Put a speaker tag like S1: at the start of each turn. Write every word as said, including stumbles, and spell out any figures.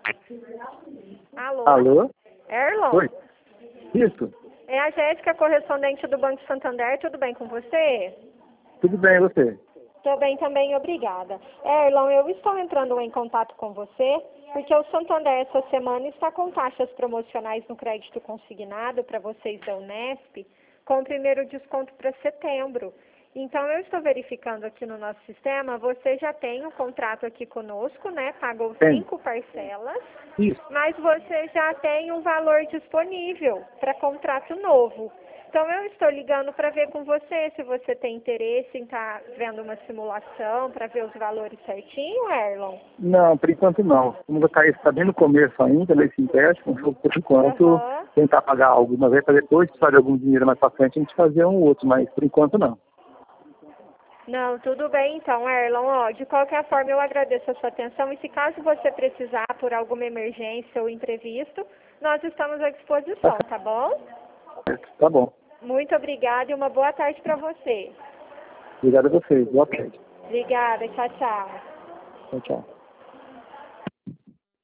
S1: Alô?
S2: Alô?
S1: Erlon?
S2: Oi. Isso.
S1: É a Jéssica, correspondente do Banco Santander. Tudo bem com você?
S2: Tudo bem, e você?
S1: Estou bem também, obrigada. Erlon, eu estou entrando em contato com você porque o Santander essa semana está com taxas promocionais no crédito consignado para vocês da Unesp, com o primeiro desconto para setembro. Então, eu estou verificando aqui no nosso sistema, você já tem um contrato aqui conosco, né? Pagou
S2: Tem.
S1: cinco parcelas,
S2: Isso.
S1: mas você já tem um valor disponível para contrato novo. Então, eu estou ligando para ver com você se você tem interesse em estar vendo uma simulação para ver os valores certinho, Erlon.
S2: Não, por enquanto não. Como está tá bem no começo ainda, nesse empréstimo, por enquanto,
S1: Aham.
S2: tentar pagar alguma vez para depois, se precisar de algum dinheiro mais para frente, a gente fazer um ou outro, mas por enquanto não.
S1: Não, tudo bem então, Erlon. Ó, de qualquer forma, eu agradeço a sua atenção e se caso você precisar por alguma emergência ou imprevisto, nós estamos à disposição, tá bom?
S2: Tá bom.
S1: Muito obrigada e uma boa tarde para você.
S2: Obrigado a vocês. Boa tarde.
S1: Obrigada, tchau, tchau.
S2: Tchau, tchau.